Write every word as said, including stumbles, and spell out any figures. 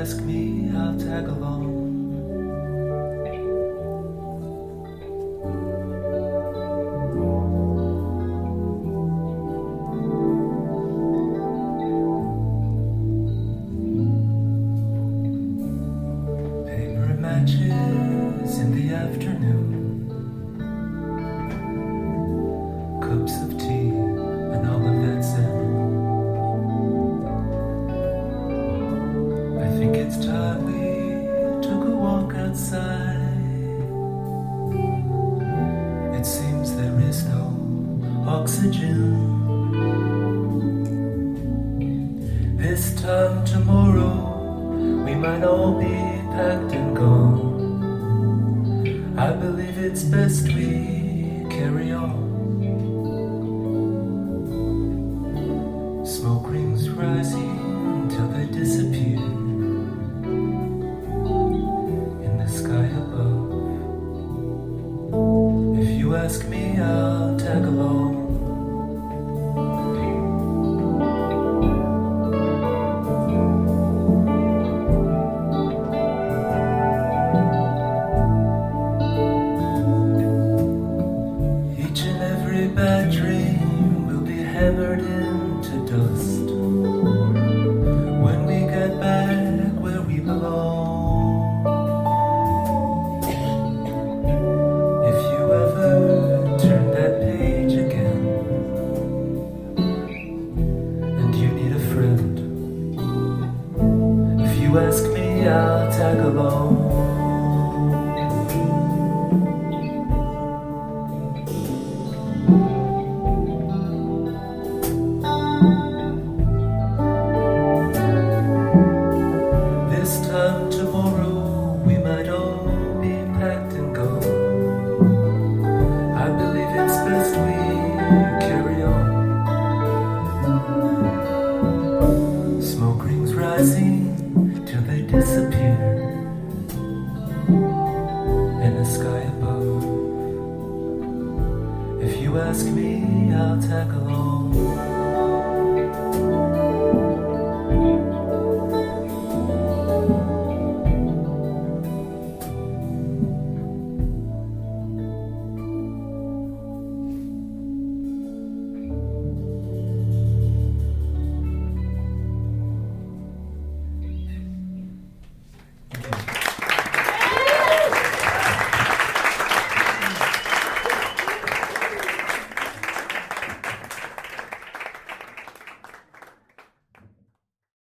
ask me, I'll tag along. Paper and matches in the afternoon, cups of tea and all of that's in. I think it's time we took a walk outside. It seems there is no oxygen. This time tomorrow we might all be packed and gone. I believe it's best we carry on. Smoke rings rising until they disappear in the sky above. If you ask me, I'll tag along. Each and every bad dream will be hammered into dust when we get back where we belong. If you ever turn that page again and you need a friend, if you ask me, I'll tag along. This time tomorrow we might all be packed and go. I believe it's best we carry on. Smoke rings rising till they disappear in the sky above. If you ask me, I'll tag along.